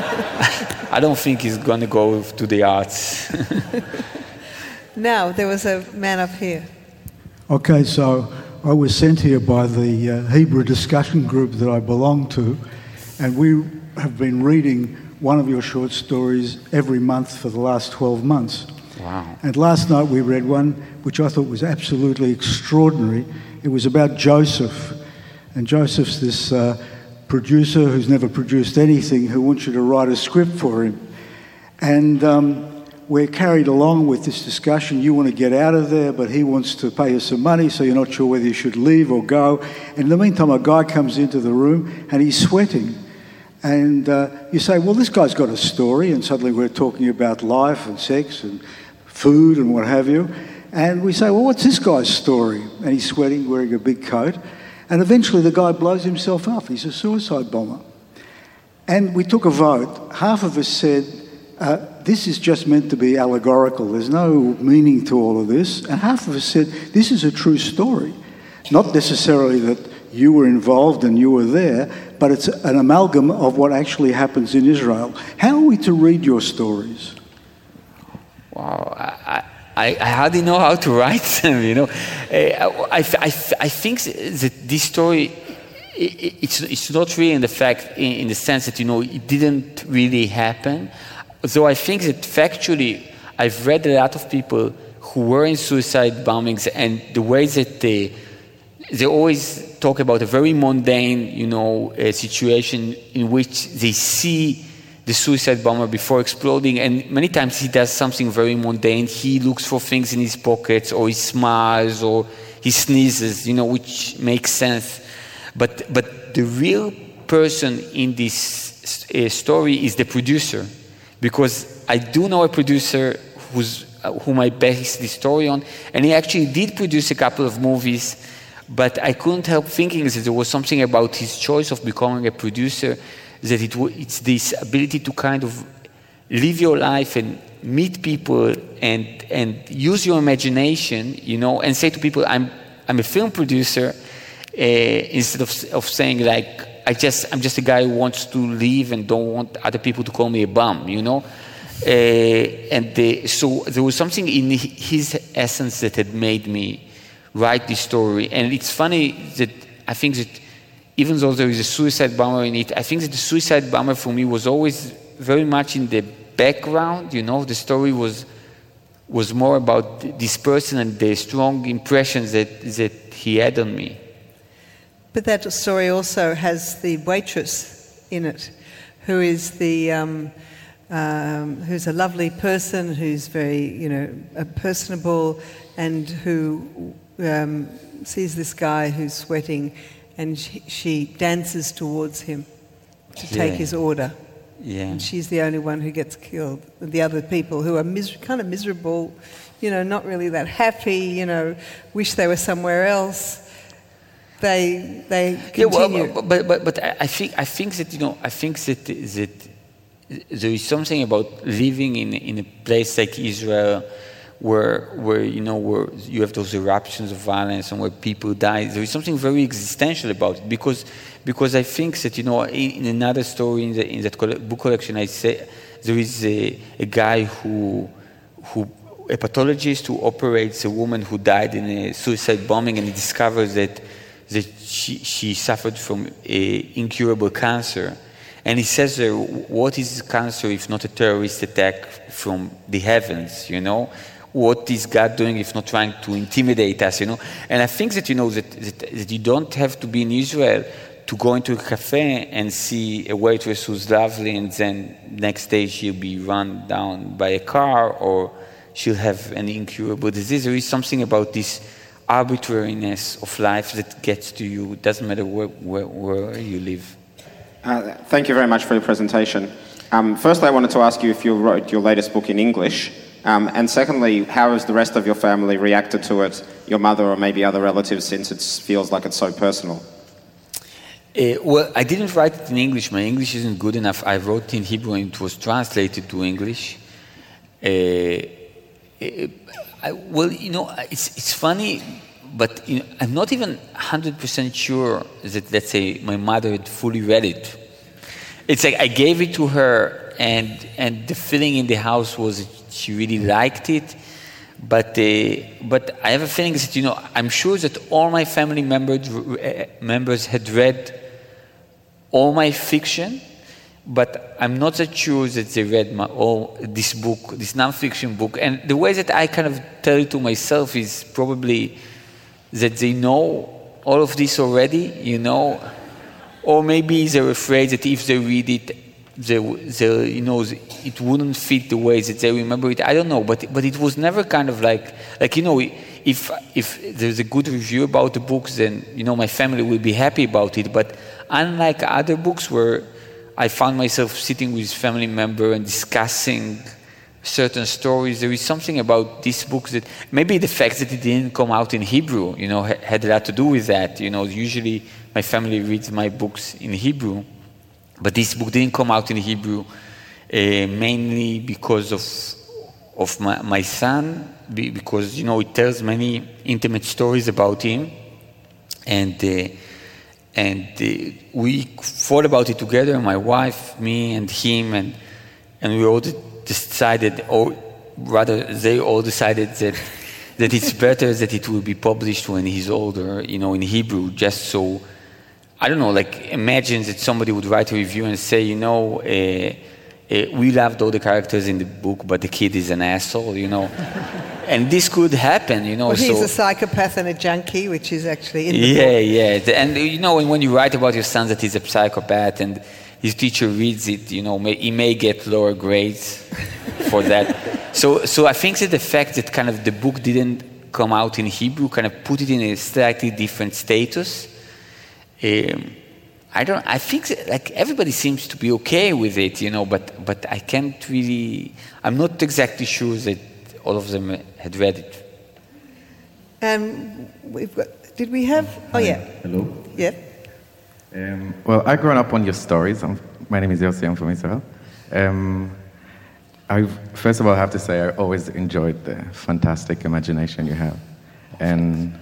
I don't think he's going to go to the arts. Now, there was a man up here. Okay, so I was sent here by the uh, Hebrew discussion group that I belong to, and we have been reading one of your short stories every month for the last twelve months. Wow. And last night we read one which I thought was absolutely extraordinary. It was about Joseph. And Joseph's this uh, producer who's never produced anything who wants you to write a script for him. And um, we're carried along with this discussion. You want to get out of there, but he wants to pay you some money, so you're not sure whether you should leave or go. And in the meantime, a guy comes into the room and he's sweating. And uh, you say, well, this guy's got a story, and suddenly we're talking about life and sex and food and what have you. And we say, well, what's this guy's story? And he's sweating, wearing a big coat. And eventually the guy blows himself up. He's a suicide bomber. And we took a vote. Half of us said, uh, this is just meant to be allegorical. There's no meaning to all of this. And half of us said, this is a true story. Not necessarily that you were involved and you were there, but it's an amalgam of what actually happens in Israel. How are we to read your stories? Wow, I, I, I hardly know how to write them, you know. Uh, I, I, I think that this story, it, it's, it's not really in the fact, in, in the sense that, you know, it didn't really happen. Though I think that factually, I've read a lot of people who were in suicide bombings, and the way that they, they always talk about a very mundane, you know, uh, situation in which they see the suicide bomber before exploding, and many times he does something very mundane. He looks for things in his pockets, or he smiles, or he sneezes, you know, which makes sense. But but the real person in this uh, story is the producer, because I do know a producer who's uh, whom I base the story on, and he actually did produce a couple of movies. But I couldn't help thinking that there was something about his choice of becoming a producer, that it w- it's this ability to kind of live your life and meet people and and use your imagination, you know, and say to people, I'm I'm a film producer, uh, instead of of saying like, I just I'm just a guy who wants to live and don't want other people to call me a bum, you know. Uh, and the, so there was something in his essence that had made me write this story. And it's funny that I think that even though there is a suicide bomber in it, I think that the suicide bomber for me was always very much in the background, you know. The story was was more about this person and the strong impressions that, that he had on me. But that story also has the waitress in it, who is the um, um, who's a lovely person, who's very, you know, uh, personable, and who um, sees this guy who's sweating, and she, she dances towards him to Yeah. take his order. Yeah. And she's the only one who gets killed. The other people who are mis- kind of miserable, you know, not really that happy, you know, wish they were somewhere else. They they continue. Yeah, well, but but but I I think I think that you know I think that that there is something about living in in a place like Israel, where where you know where you have those eruptions of violence and where people die. There is something very existential about it, because because I think that you know in, in another story in the in that coll- book collection I say there is a, a guy who who a pathologist who operates a woman who died in a suicide bombing, and he discovers that that she she suffered from a incurable cancer. And he says there, what is cancer if not a terrorist attack from the heavens, you know? What is God doing if not trying to intimidate us, you know? And I think that, you know, that, that, that you don't have to be in Israel to go into a cafe and see a waitress who's lovely, and then next day she'll be run down by a car, or she'll have an incurable disease. There is something about this arbitrariness of life that gets to you. It doesn't matter where, where, where you live. Uh, thank you very much for your presentation. Um, firstly, I wanted to ask you if you wrote your latest book in English. Um, and secondly, how has the rest of your family reacted to it, your mother or maybe other relatives, since it feels like it's so personal? Uh, well, I didn't write it in English. My English isn't good enough. I wrote it in Hebrew and it was translated to English. Uh, uh, I, well, you know, it's it's funny, but you know, I'm not even one hundred percent sure that, let's say, my mother had fully read it. It's like I gave it to her, and and the feeling in the house was that she really liked it. But uh, but I have a feeling that, you know, I'm sure that all my family members uh, members had read all my fiction, but I'm not so sure that they read my all this book, this non-fiction book. And the way that I kind of tell it to myself is probably that they know all of this already, you know, or maybe they're afraid that if they read it, they, they, you know, it wouldn't fit the way that they remember it. I don't know, but but it was never kind of like like you know, if if there's a good review about the books, then you know my family will be happy about it. But unlike other books where I found myself sitting with family member and discussing certain stories, there is something about this book that maybe the fact that it didn't come out in Hebrew, you know, had a lot to do with that. You know, usually my family reads my books in Hebrew. But this book didn't come out in Hebrew, uh, mainly because of of my, my son, because, you know, it tells many intimate stories about him. And uh, and uh, we thought about it together, my wife, me, and him, and and we all decided, or rather, they all decided that that it's better that it will be published when he's older, you know, in Hebrew, just so. I don't know, like imagine that somebody would write a review and say, you know, uh, uh, we loved all the characters in the book, but the kid is an asshole, you know. And this could happen, you know. Well, he's so, a psychopath and a junkie, which is actually in the yeah, book. Yeah, yeah. And, you know, when you write about your son that he's a psychopath and his teacher reads it, you know, may, he may get lower grades for that. So, so I think that the fact that kind of the book didn't come out in Hebrew kind of put it in a slightly different status. Um, I don't. I think that, like everybody seems to be okay with it, you know. But but I can't really. I'm not exactly sure that all of them had read it. And we've got. Did we have? Oh yeah. Hello. Yeah. Um, well, I grew up on your stories. I'm, my name is Yossi. I'm from Israel. Um, I first of all have to say I always enjoyed the fantastic imagination you have, and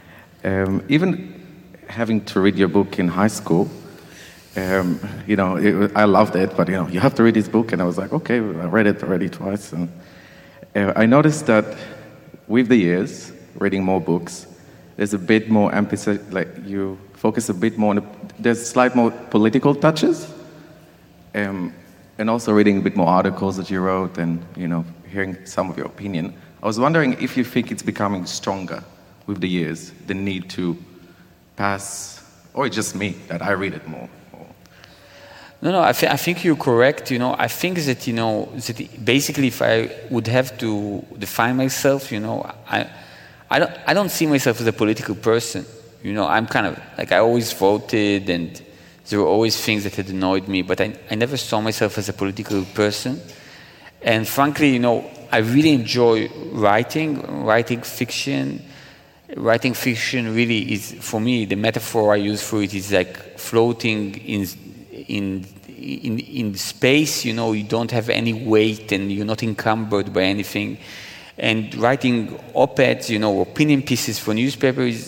um, even. Having to read your book in high school, um, you know, it, I loved it, but, you know, you have to read this book, and I was like, okay, I read it already twice, and uh, I noticed that with the years, reading more books, there's a bit more emphasis, like you focus a bit more on, the, there's slight more political touches, um, and also reading a bit more articles that you wrote and, you know, hearing some of your opinion. I was wondering if you think it's becoming stronger with the years, the need to pass, or it's just me, that I read it more? Or... No, no, I, th- I think you're correct. You know, I think that, you know, that basically if I would have to define myself, you know, I, I don't, I don't see myself as a political person. You know, I'm kind of, like, I always voted, and there were always things that had annoyed me, but I, I never saw myself as a political person. And frankly, you know, I really enjoy writing, writing fiction. Writing fiction really is, for me, the metaphor I use for it is like floating in in in in space. You know, you don't have any weight and you're not encumbered by anything. And writing op-eds, you know, opinion pieces for newspapers,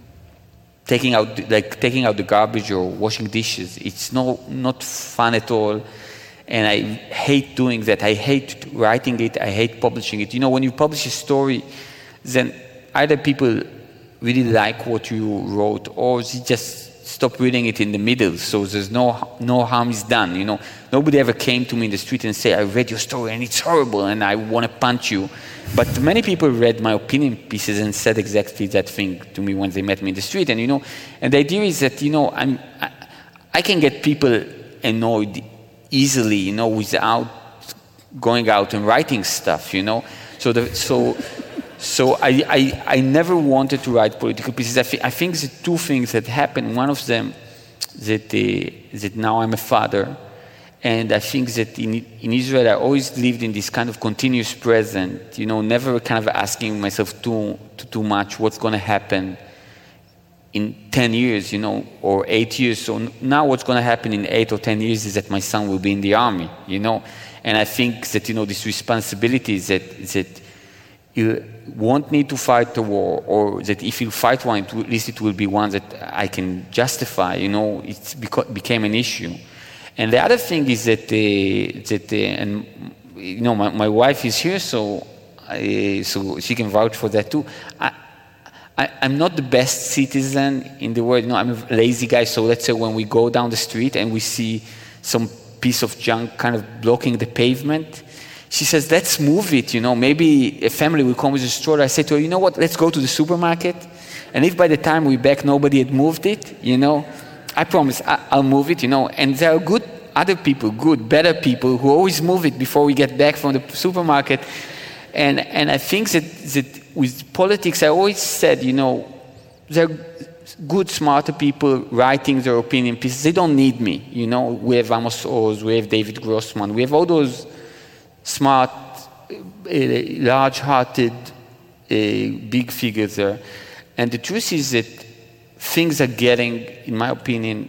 taking out like taking out the garbage or washing dishes. It's no not fun at all, and I hate doing that. I hate writing it. I hate publishing it. You know, when you publish a story, then either people really like what you wrote, or they just stop reading it in the middle. So there's no no harm is done. You know, nobody ever came to me in the street and say, "I read your story and it's horrible and I want to punch you." But many people read my opinion pieces and said exactly that thing to me when they met me in the street. And you know, and the idea is that, you know, I'm I, I can get people annoyed easily, you know, without going out and writing stuff. You know, so the so. So I, I, I never wanted to write political pieces. I, th- I think the two things that happened. One of them, that uh, that now I'm a father, and I think that in in Israel I always lived in this kind of continuous present. You know, never kind of asking myself too too, too much what's going to happen in ten years, you know, or eight years. So now what's going to happen in eight or ten years is that my son will be in the army, you know. And I think that, you know, this responsibility is that, is that you won't need to fight the war, or that if you fight one, it will, at least it will be one that I can justify, you know. It beca- became an issue. And the other thing is that, uh, that uh, and you know, my, my wife is here, so uh, so she can vouch for that too. I, I, I'm not the best citizen in the world. You know, I'm a lazy guy, so let's say when we go down the street and we see some piece of junk kind of blocking the pavement, she says, let's move it, you know. Maybe a family will come with a stroller. I say to her, you know what, let's go to the supermarket. And if by the time we're back, nobody had moved it, you know, I promise I, I'll move it, you know. And there are good other people, good, better people who always move it before we get back from the supermarket. And and I think that, that with politics, I always said, you know, there are good, smarter people writing their opinion pieces. They don't need me, you know. We have Amos Oz, we have David Grossman, we have all those smart, uh, large-hearted, uh, big figures there. And the truth is that things are getting, in my opinion,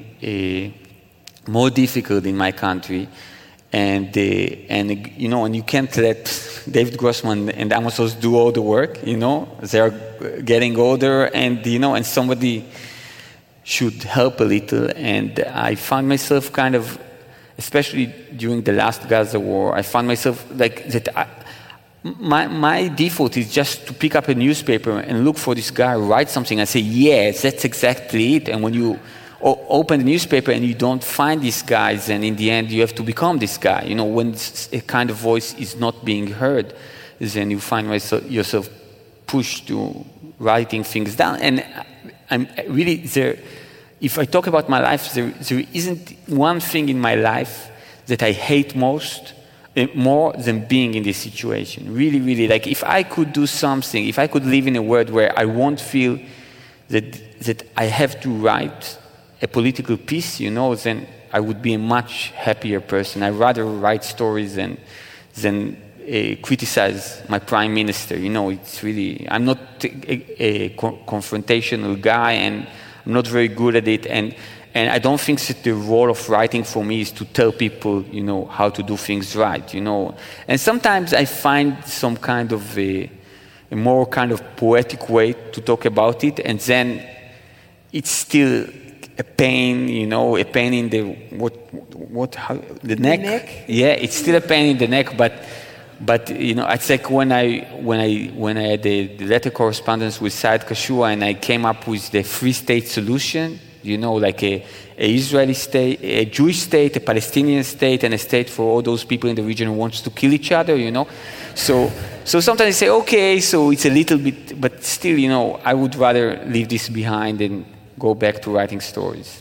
uh, more difficult in my country. And, uh, and you know, and you can't let David Grossman and Amos Oz do all the work, you know. They're getting older, and, you know, and somebody should help a little. And I found myself kind of, especially during the last Gaza war, I found myself like that. I, my, my default is just to pick up a newspaper and look for this guy who writes something and say, yes, that's exactly it. And when you open the newspaper and you don't find these guys, and in the end you have to become this guy. You know, when a kind of voice is not being heard, then you find myself, yourself pushed to writing things down. And I'm really there. If I talk about my life, there, there isn't one thing in my life that I hate most, uh, more than being in this situation. Really, really, like if I could do something, if I could live in a world where I won't feel that that I have to write a political piece, you know, then I would be a much happier person. I'd rather write stories than than uh, criticize my prime minister. You know, it's really, I'm not a, a co- confrontational guy, and I'm not very good at it. And and I don't think that the role of writing for me is to tell people, you know, how to do things right. You know, and sometimes I find some kind of a, a more kind of poetic way to talk about it, and then it's still a pain, you know, a pain in the what, what, how, the neck. The neck. Yeah, it's still a pain in the neck, but, but you know, it's like when I, when I, when I had the, the letter correspondence with Saad Kashua, and I came up with the three-state solution. You know, like a, a Israeli state, a Jewish state, a Palestinian state, and a state for all those people in the region who wants to kill each other. You know, so so sometimes I say, okay, so it's a little bit, but still, you know, I would rather leave this behind and go back to writing stories.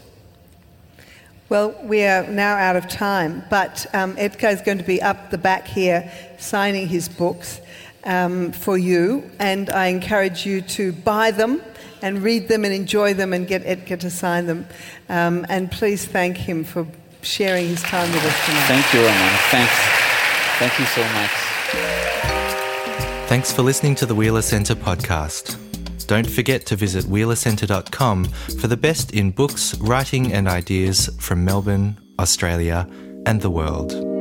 Well, we are now out of time, but um, Edgar is going to be up the back here signing his books um, for you, and I encourage you to buy them and read them and enjoy them and get Edgar to sign them. Um, and please thank him for sharing his time with us tonight. Thank you, Ramona. Thanks. Thank you so much. Thanks for listening to the Wheeler Centre podcast. Don't forget to visit wheeler centre dot com for the best in books, writing and ideas from Melbourne, Australia and the world.